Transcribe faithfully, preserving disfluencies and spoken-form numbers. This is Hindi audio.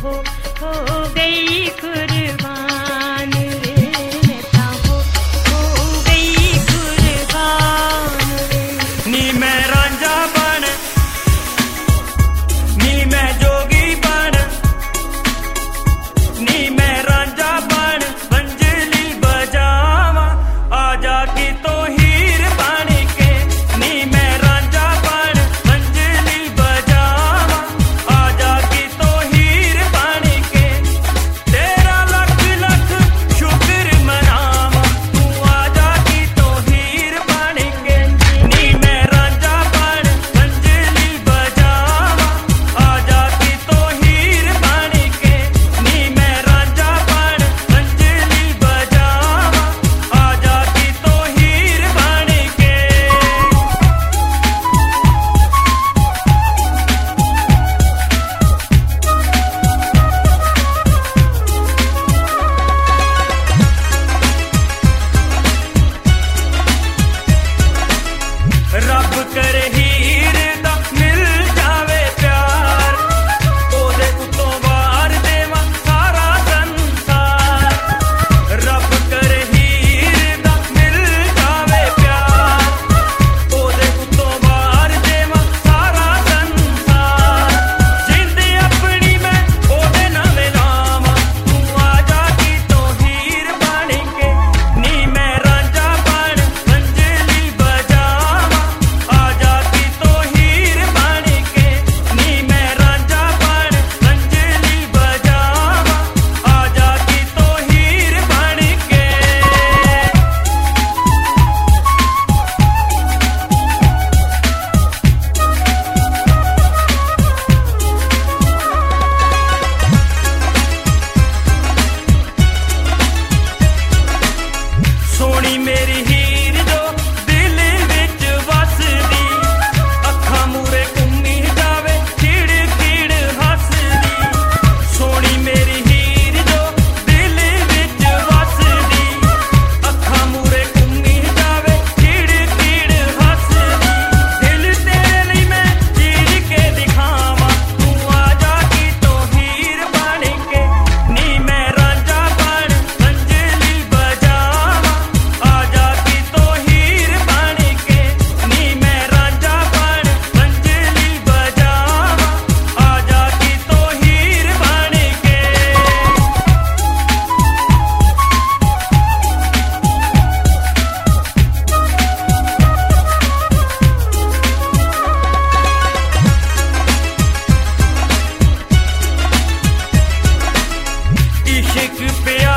हो हो गई कुर्बान रे, मैं ता हो हो गई कुर्बान रे। नी मैं रांझा बन, नी मैं जोगी बन, नी मैं रांझा बन बंजली बजावा, आजा की तो हीर बन के। नी मैं रांझा बन बंजली बजावा, आजा की तो हीर बन के। तेरा लख लख शुक्र मनावा, तू आजा की तो हीर बन के। नी मैं रांझा बन बंजली बजावा, आजा की तो हीर बन के। नी मैं रांझा बन बंजली बजावा, आजा की तो हीर बन के। रब करे हीर दा मिल जावे प्यार, ओदे उतों वार देवा सारा संसार। रब करे हीर दा मिल जावे प्यार, ओदे उतों वार देवा सारा संसार। जिंद अपनी मैं ओदे नाल लावां, तू आजा की तो हीर बन के। नी मैं रांझा बन बंजली बजावा, आजा की तो हीर बन के। नी मैं रांझा बन बंजली बजावा, आजा की तो हीर बन के। सोनी मेरी हीर जो दिल विच वसदी, अखां मूरे घुम्मी जावे खिड़ खिड़ हसदी। सोनी मेरी हीर जो दिल विच वसदी, अखां मूरे घुम्मी जावे खिड़ खिड़ हसदी। दिल तेरे लिए मैं चीर के दिखावां, तू आजा की तो हीर बन के। नी मैं रांझा बन बंजली बजावा, आजा की तो हीर बन के। नी मैं रांझा बन बंजली बजावा, आजा की तो हीर बन के। इश्क प्यार